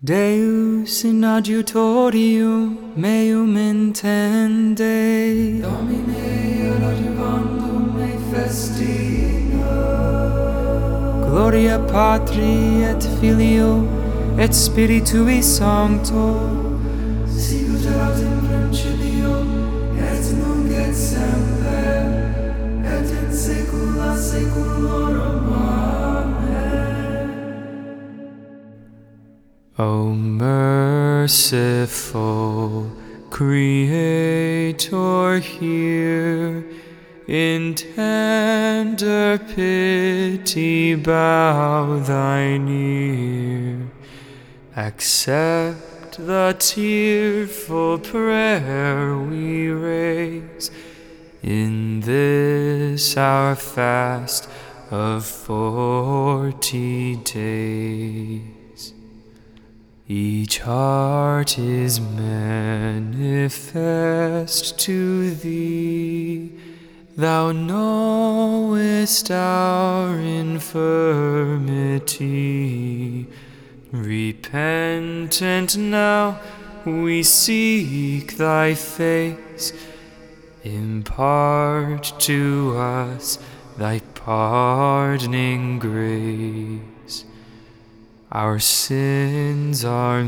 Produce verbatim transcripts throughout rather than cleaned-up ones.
Deus in adjutorium meum intende, Domine ad adjuvandum me festina. Gloria Patri et Filio et Spiritui Sancto, sicut erat in principio et nunc et semper et in saecula saeculorum. Amen. O merciful Creator, hear, in tender pity bow thine ear. Accept the tearful prayer we raise in this our fast of forty days. Each heart is manifest to thee. Thou knowest our infirmity. Repentant now we seek thy face. Impart to us thy pardoning grace. Our sins are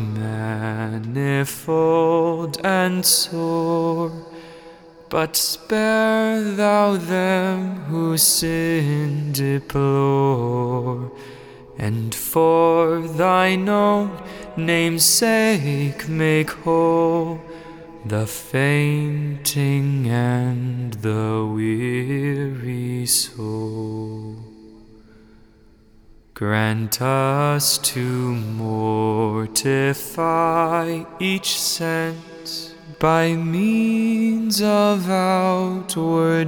manifold and sore, but spare thou them who sin deplore, and for thine own name's sake make whole the fainting and the weary soul. Grant us to mortify each sense by means of outward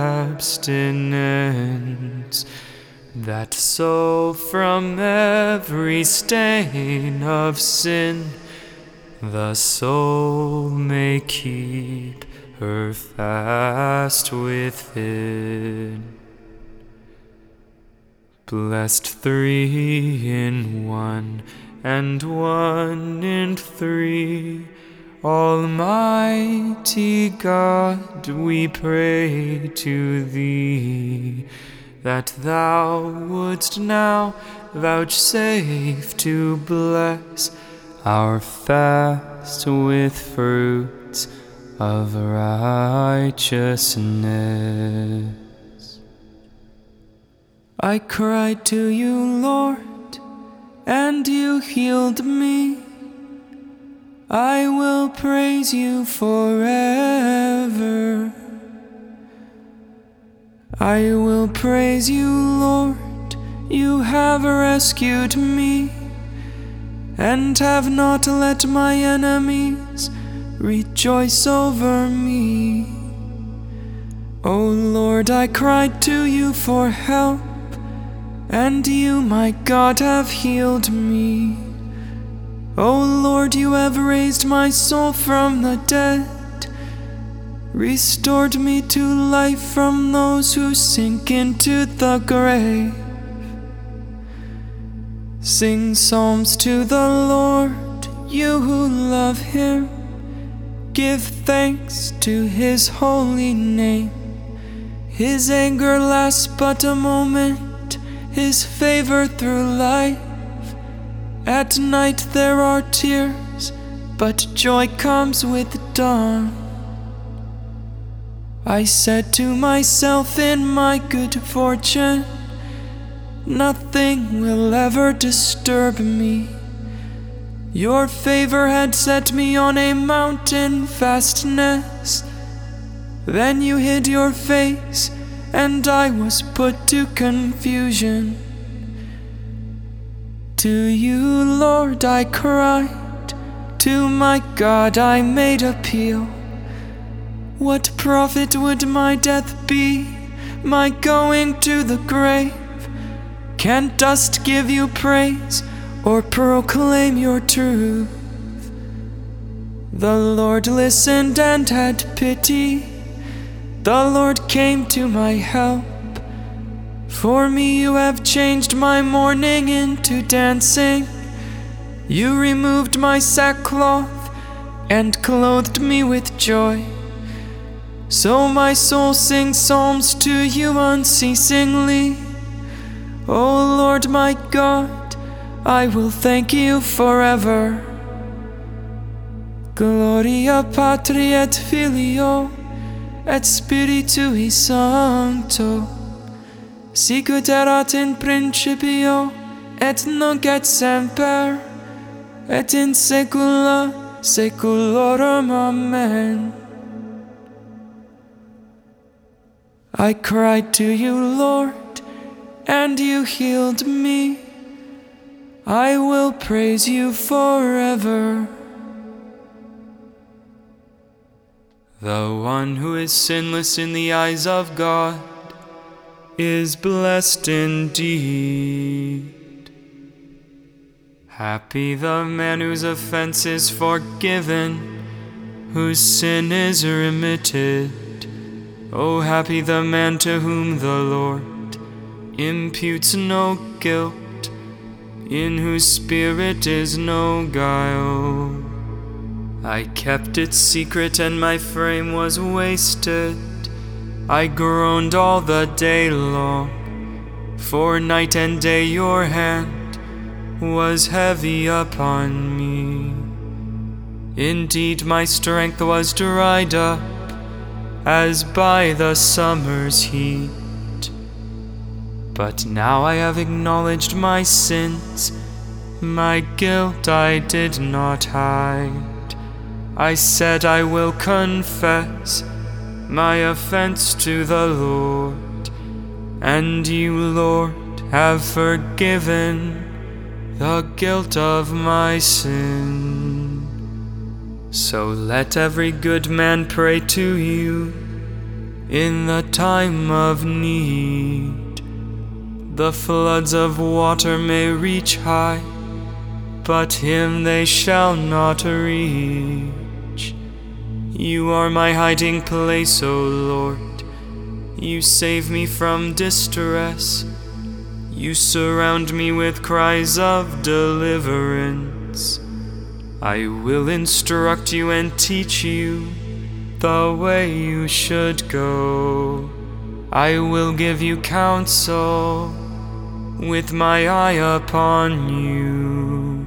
abstinence, that so from every stain of sin the soul may keep her fast within. Blessed three in one, and one in three, Almighty God, we pray to thee, that thou wouldst now vouchsafe to bless our fast with fruits of righteousness. I cried to you, Lord, and you healed me. I will praise you forever. I will praise you, Lord, you have rescued me, and have not let my enemies rejoice over me. O Lord, I cried to you for help, and you, my God, have healed me. O Lord, you have raised my soul from the dead, restored me to life from those who sink into the grave. Sing psalms to the Lord, you who love him. Give thanks to his holy name. His anger lasts but a moment, his favor through life. At night there are tears, but joy comes with dawn. I said to myself in my good fortune, nothing will ever disturb me. Your favor had set me on a mountain fastness. Then you hid your face, and I was put to confusion. To you, Lord, I cried, to my God I made appeal. What profit would my death be, my going to the grave? Can dust give you praise, or proclaim your truth? The Lord listened and had pity. The Lord came to my help. For me you have changed my mourning into dancing. You removed my sackcloth and clothed me with joy. So my soul sings psalms to you unceasingly. O Lord my God, I will thank you forever. Gloria Patri et Filio et Spiritui Sancto, sicut erat in principio et nunc et semper et in saecula saeculorum. Amen. I cried to you, Lord, and you healed me. I will praise you forever. The one who is sinless in the eyes of God is blessed indeed. Happy the man whose offense is forgiven, whose sin is remitted. Oh, happy the man to whom the Lord imputes no guilt, in whose spirit is no guile. I kept it secret and my frame was wasted. I groaned all the day long, for night and day your hand was heavy upon me. Indeed, my strength was dried up as by the summer's heat. But now I have acknowledged my sins, my guilt I did not hide. I said I will confess my offense to the Lord, and you, Lord, have forgiven the guilt of my sin. So let every good man pray to you in the time of need. The floods of water may reach high, but him they shall not reach. You are my hiding place, O Lord. You save me from distress. You surround me with cries of deliverance. I will instruct you and teach you the way you should go. I will give you counsel with my eye upon you.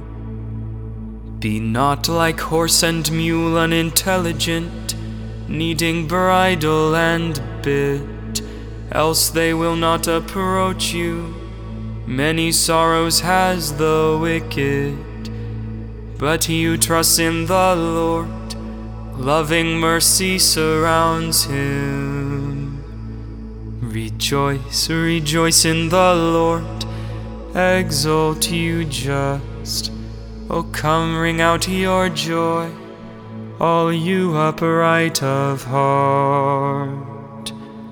Be not like horse and mule unintelligent, needing bridle and bit, else they will not approach you. Many sorrows has the wicked, but he who trusts in the Lord, loving mercy surrounds him. Rejoice, rejoice in the Lord, exult you just. O come, ring out your joy, all you upright of heart.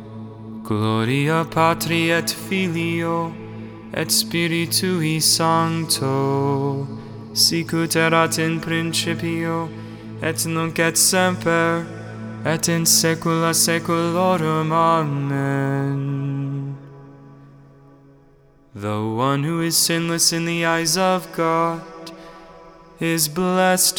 Gloria Patri et Filio et Spiritui Sancto, sicut erat in principio et nunc et semper et in saecula saeculorum. Amen. The one who is sinless in the eyes of God is blessed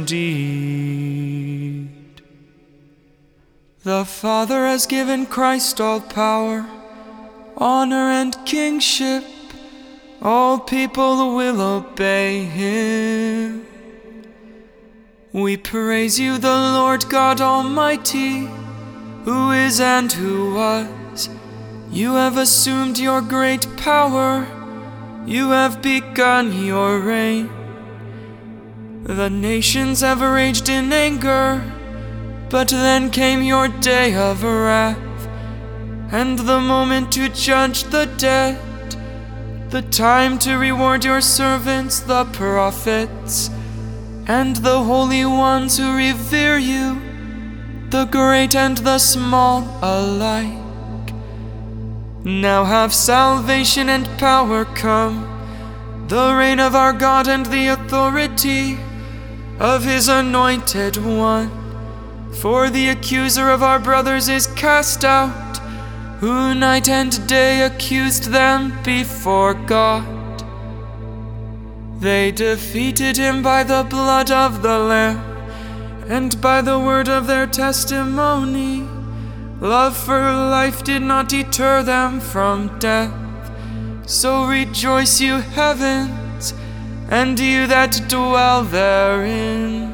indeed. The Father has given Christ all power, honor and kingship. All people will obey him. We praise you, the Lord God Almighty, who is and who was. You have assumed your great power. You have begun your reign. The nations have raged in anger, but then came your day of wrath, and the moment to judge the dead, the time to reward your servants, the prophets, and the holy ones who revere you, the great and the small alike. Now have salvation and power come, the reign of our God and the authority of his anointed one. For the accuser of our brothers is cast out, who night and day accused them before God. They defeated him by the blood of the Lamb and by the word of their testimony. Love for life did not deter them from death. So rejoice, you heavens, and you that dwell therein.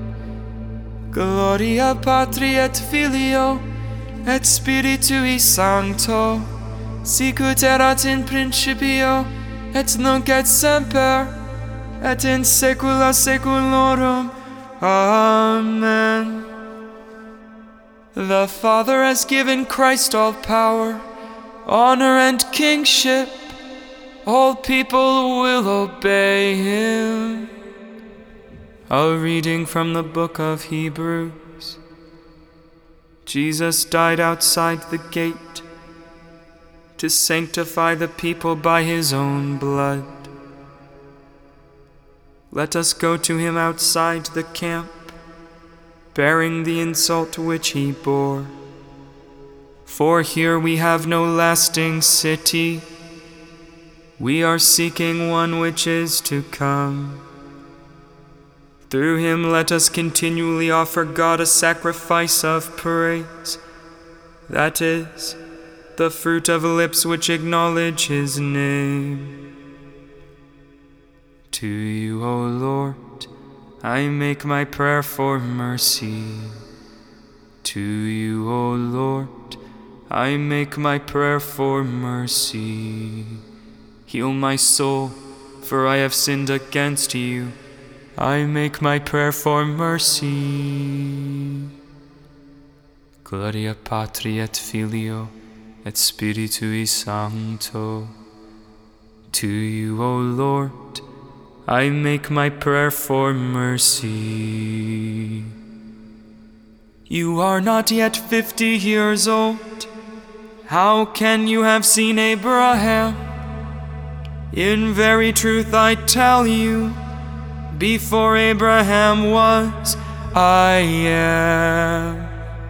Gloria Patri et Filio et Spiritui Sancto, sicut erat in principio et nunc et semper et in saecula saeculorum. Amen. The Father has given Christ all power, honor, and kingship. All people will obey him. A reading from the book of Hebrews. Jesus died outside the gate to sanctify the people by his own blood. Let us go to him outside the camp, bearing the insult which he bore. For here we have no lasting city. We are seeking one which is to come. Through him let us continually offer God a sacrifice of praise, that is, the fruit of lips which acknowledge his name. To you, O Lord, I make my prayer for mercy. To you, O Lord, I make my prayer for mercy. Heal my soul, for I have sinned against you. I make my prayer for mercy. Gloria Patri et Filio et Spiritui Sancto. To you, O Lord, I make my prayer for mercy. You are not yet fifty years old. How can you have seen Abraham? In very truth I tell you, before Abraham was, I am.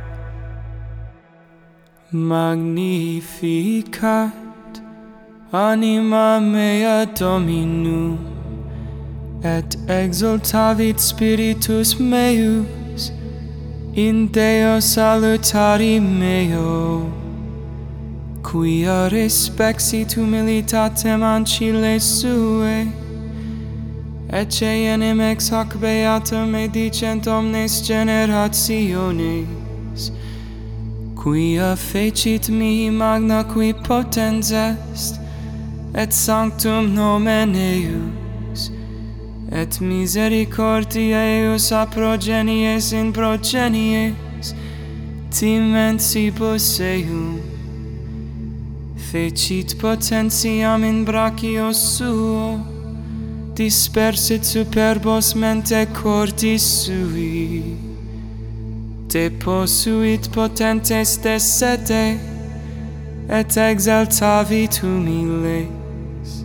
Magnificat anima mea Dominum, et exultavit spiritus meus in Deo salutari meo, quia respexit humilitatem ancile sue, ecce enim ex hoc beatum edicent omnes generationes, quia fecit mihi magna qui potens est, et sanctum nomen eius, et misericordia eius a progenies in progenies, timensibus eum, fecit potentiam in brachio suo, dispersit superbos mente cordis sui, deposuit potentes de sede, et exaltavit humiles,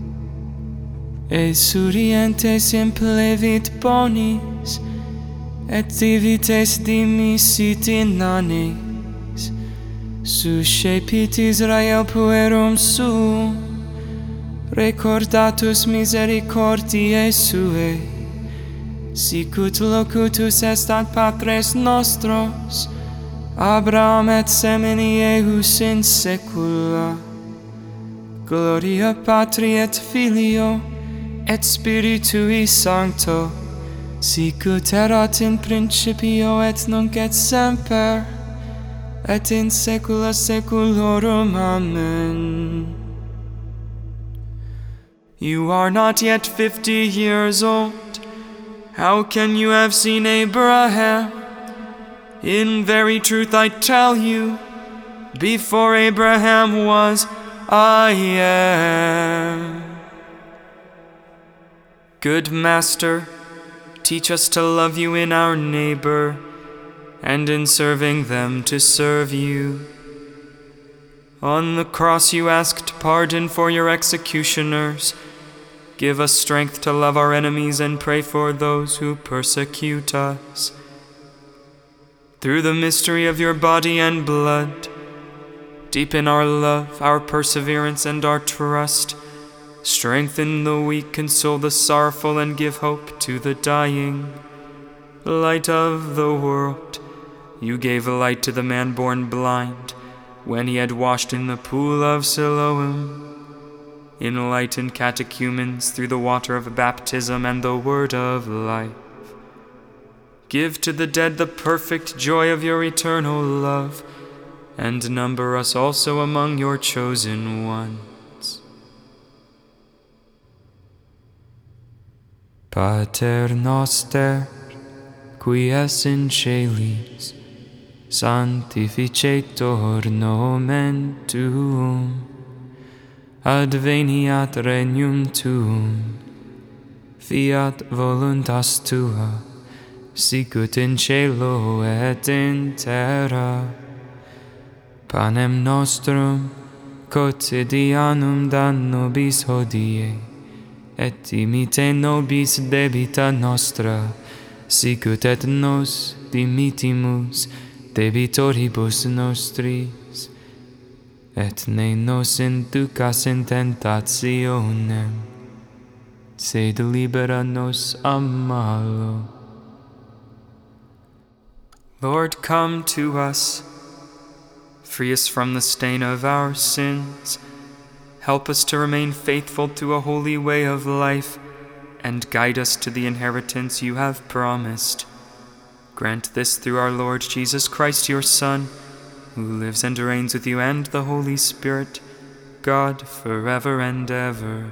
esurientes implevit bonis, et divites dimisit inanes, suscepit Israel puerum suum, recordatus misericordiae suae, sicut locutus est ad patres nostros, Abraham et semini eius in saecula. Gloria Patri et Filio et Spiritui Sancto, sicut erat in principio et nunc et semper, et in saecula saeculorum. Amen. You are not yet fifty years old. How can you have seen Abraham? In very truth I tell you, before Abraham was, I am. Good Master, teach us to love you in our neighbor, and in serving them to serve you. On the cross you asked pardon for your executioners. Give us strength to love our enemies and pray for those who persecute us. Through the mystery of your body and blood, deepen our love, our perseverance, and our trust, Strengthen the weak, console the sorrowful, and give hope to the dying. Light of the world, you gave light to the man born blind, when he had washed in the pool of Siloam. Enlighten catechumens through the water of baptism and the word of life. Give to the dead the perfect joy of your eternal love, and number us also among your chosen ones. Pater noster, qui es in celis, sanctificetur nomen tuum, adveniat regnum tuum, fiat voluntas tua, sicut in cielo et in terra. Panem nostrum quotidianum da nobis hodie, et dimite nobis debita nostra, sicut et nos dimitimus debitoribus nostris, et ne nos inducas in tentationem, sed libera nos a malo. Lord, come to us. Free us from the stain of our sins. Help us to remain faithful to a holy way of life, and guide us to the inheritance you have promised. Grant this through our Lord Jesus Christ, your Son, who lives and reigns with you and the Holy Spirit, God, forever and ever.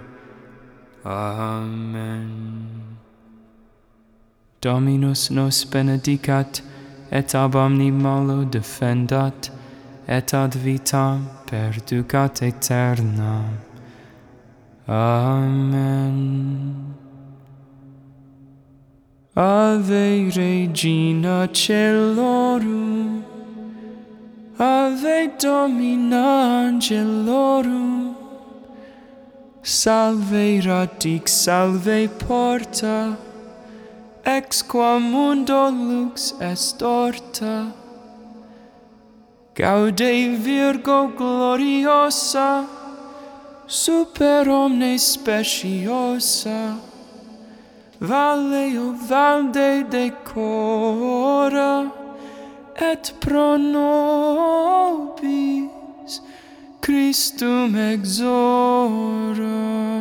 Amen. Dominus nos benedicat, et ab omni malo defendat, et ad vitam perducat aeternam. Amen. Ave Regina Caelorum, Ave Domina Angelorum, Salve radix, salve porta, ex qua mundo lux est orta. Gaude Virgo gloriosa, super omnes speciosa, Valeo valde decora, et pro nobis Christum exora.